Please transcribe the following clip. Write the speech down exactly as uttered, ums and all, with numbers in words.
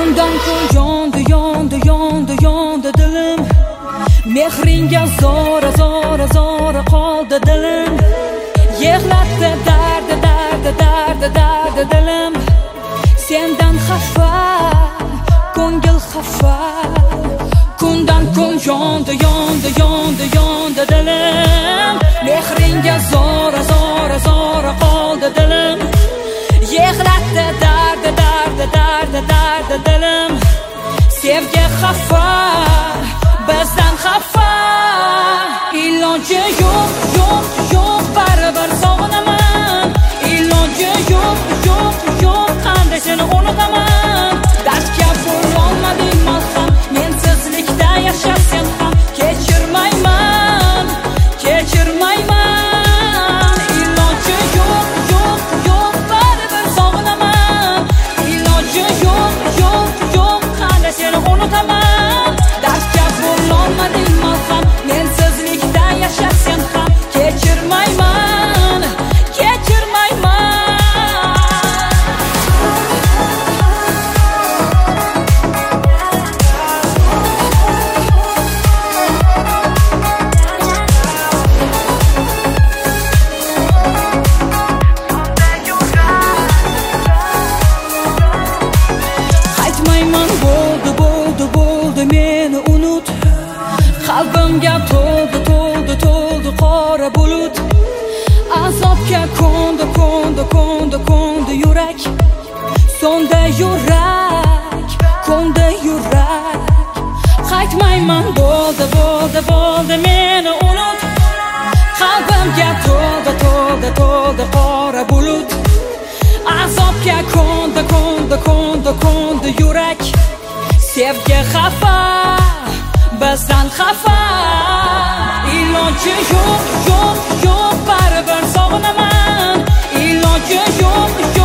kundan kun yondi yondi yondi yondi dilim, mehringga zora zora zora qoldi dilim, yig'latdi dardi dardi dardi dardi dilim, sendan xafa ko'ngil xafa, kundan kun yondi yondi yondi yondi dilim, mehringga zora zora zora qoldi dilim, yig'latdi dardi dardi dardi dardi dilim, sevgi xafa bizdan xafa, iloji yo'q yo'q yo'q baribir sog'inaman, iloji yo'q yo'q yo'q qanday seni unutaman, dardga bo'lolmading malham, mensizlikda yashab sen ham kechirmayman kechirmayman, iloji yo'q yo'q yo'q baribir sog'inaman, iloji yo'q yo'q yo'q qanday seni unutaman, dardga bo'lolmading malham, mensizlikda yashab sen ham kechirmayman kechirmayman. Qaytmayman, bo'ldi bo'ldi bo'ldi meni unut, qalbimga to'ldi to'ldi to'ldi qora bulut, azobga ko'ndi ko'ndi ko'ndi ko'ndi yurak, so'ndi yurak ko'ndi yurak. Qaytmayman, bo'ldi bo'ldi bo'ldi meni unut, qalbimga to'ldi to'ldi to'ldi qora bulut, azobga ko'ndi ko'ndi ko'ndi ko'ndi yurak, sevgi xafa bizdan xafa, iloji yo'q yo'q yo'q baribir sog'inaman, iloji yo'q yo'q